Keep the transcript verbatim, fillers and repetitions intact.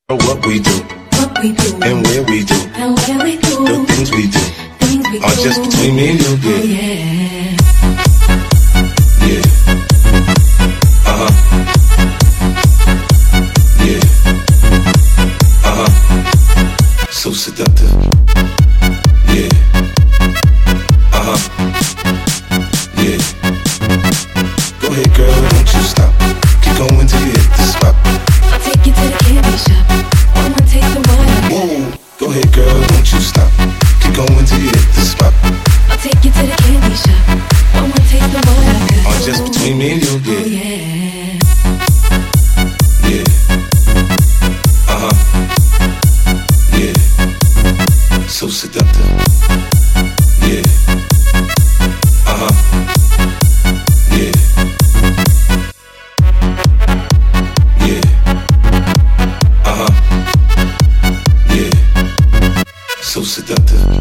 What we do, what we do, and where we do, and where we do, the things we do, things we are do. just between me and you, Oh, yeah. yeah. Yeah. Uh-huh. Yeah. Uh-huh. So seductive. Yeah. Uh-huh. Yeah. Go ahead, girl, don't you stop. Keep going till you hit the spot. I'll take you to the candy shop. One more taste of what I got. Whoa. Go ahead, girl, don't you stop. Keep going till you hit the spot. I'll take you to the candy shop. One more taste of what I got. Are just between me and you, Oh, yeah. yeah. Yeah. Uh-huh. Yeah. So seductive. Yeah. Uh-huh. Yeah. Yeah. Uh-huh. Yeah. So seductive.